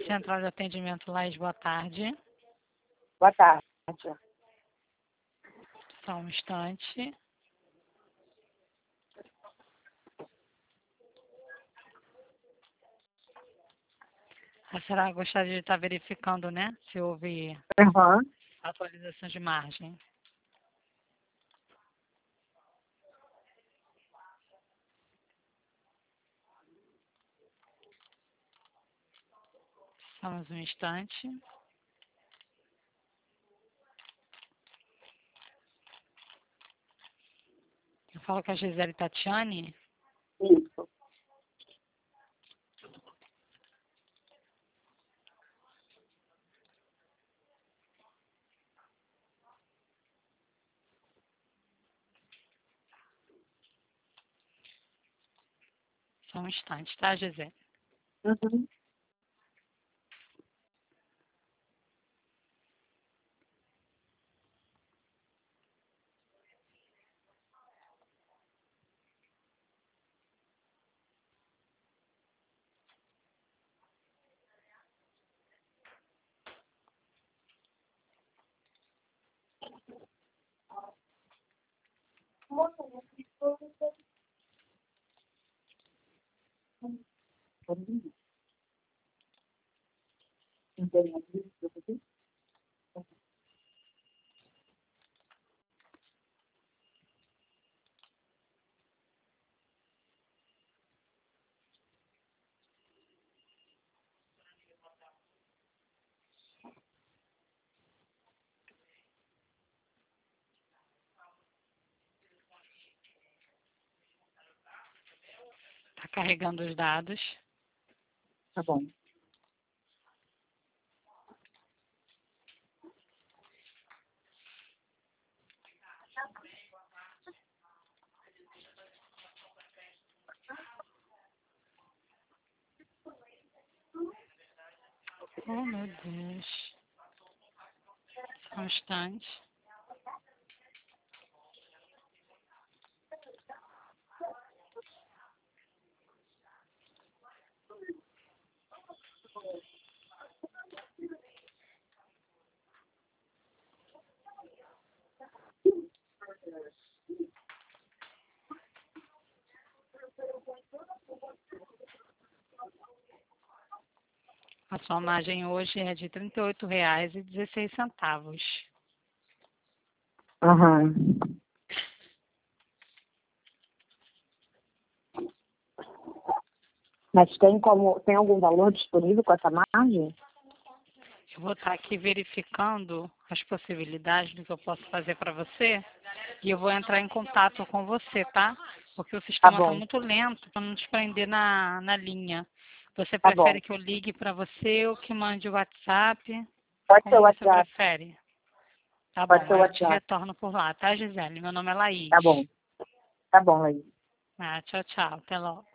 Central de Atendimento Laís, boa tarde. Boa tarde. Só um instante. A senhora gostaria de estar verificando, né? Se houve Uhum. atualização de margem. Só mais um instante. Eu falo com a Gisele Tatiane. Isso. Só um instante, tá, Gisele? Uhum. Tá carregando os dados. Tá bom. Oh, meu Deus. Só um instante. A sua margem hoje é de R$ 38,16. Uhum. Mas tem algum valor disponível com essa margem? Eu vou estar aqui verificando as possibilidades do que eu posso fazer para você e eu vou entrar em contato com você, tá? Porque o Tá sistema está bom. muito lento para não te prender na linha. Você Tá bom. prefere que eu ligue para você ou que mande o WhatsApp? Pode ser o Como você WhatsApp. prefere? Tá Pode bom, ser o aí eu te WhatsApp. retorno por lá, tá, Gisele? Meu nome é Laís. Tá bom. Tá bom, aí. Ah, tchau, tchau. Até logo.